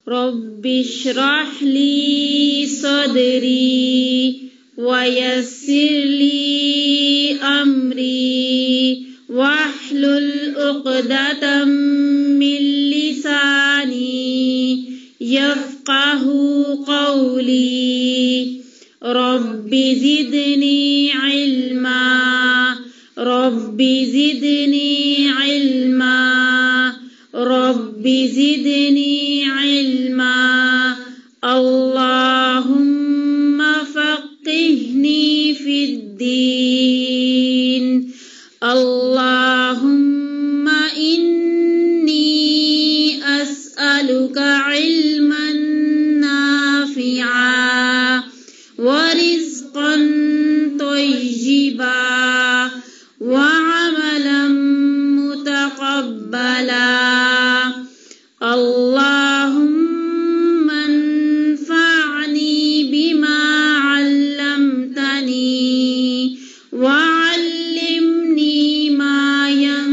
رب اشرح لي صدري ويسر لي أمري واحلل عقدة من لساني يفقه قولي رب زدني علما رب زدني علما رب زدني علما اللهم فقهني في الدين اللهم إني أسألك علما نافعا ورزقا طيبا وعملا متقبلا اللهم انفعني بما علمتني وعلمني ما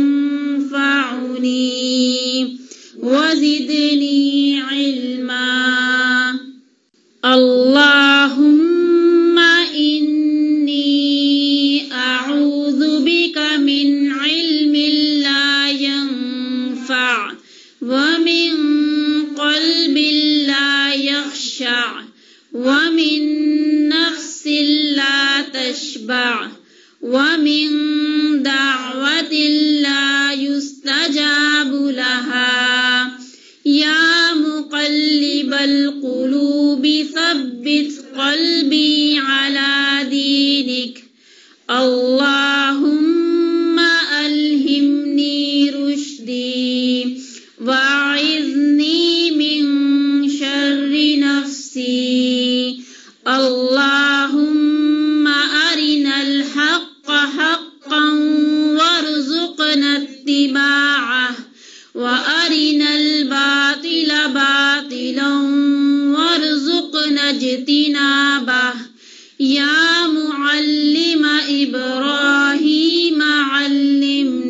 ينفعني وزدني علما اللهم إني أعوذ بك من علم لا ينفع ومن قلب لا يخشع ومن نفس لا تشبع ومن دعوة لا يستجاب لها يا مقلب القلوب ثبت قلبي على دينك اللهم ألهمني رشدي وأعذني من شر نفسي اللهم أرنا الحق حقا وارزقنا اتباعه وأرنا الباطل باطلا وارزقنا اجتنابه يا معلم إبراهيم علمنا